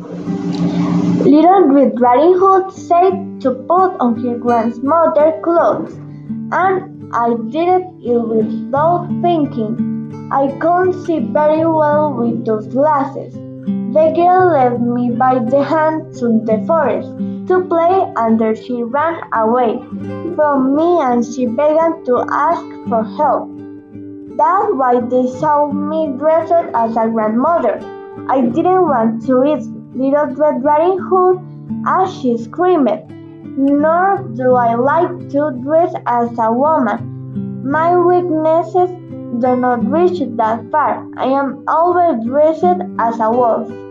Little Red Riding Hood said to put on her grandmother's clothes, and I did it without thinking. I couldn't see very well with those glasses. The girl led me by the hand to the forest to play, and there she ran away from me and she began to ask for help. That's why they saw me dressed as a grandmother. I didn't want to eat Little Red Riding Hood, as she screamed. Nor do I like to dress as a woman. My weaknesses do not reach that far. I am always dressed as a wolf.